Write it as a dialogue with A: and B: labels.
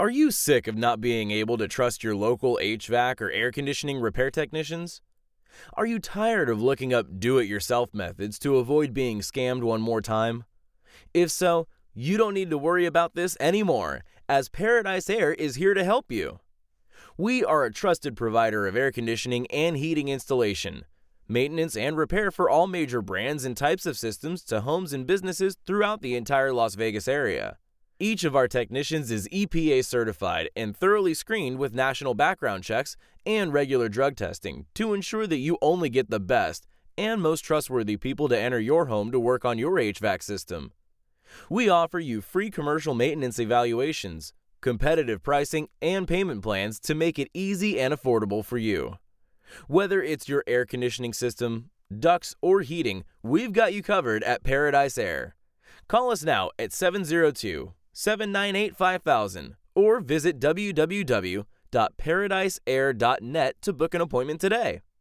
A: Are you sick of not being able to trust your local HVAC or air conditioning repair technicians? Are you tired of looking up do-it-yourself methods to avoid being scammed one more time? If so, you don't need to worry about this anymore, as Paradise Air is here to help you. We are a trusted provider of air conditioning and heating installation, maintenance and repair for all major brands and types of systems to homes and businesses throughout the entire Las Vegas area. Each of our technicians is EPA certified and thoroughly screened with national background checks and regular drug testing to ensure that you only get the best and most trustworthy people to enter your home to work on your HVAC system. We offer you free commercial maintenance evaluations, competitive pricing, and payment plans to make it easy and affordable for you. Whether it's your air conditioning system, ducts, or heating, we've got you covered at Paradise Air. Call us now at 702-798-5000 or visit www.paradiseair.net to book an appointment today.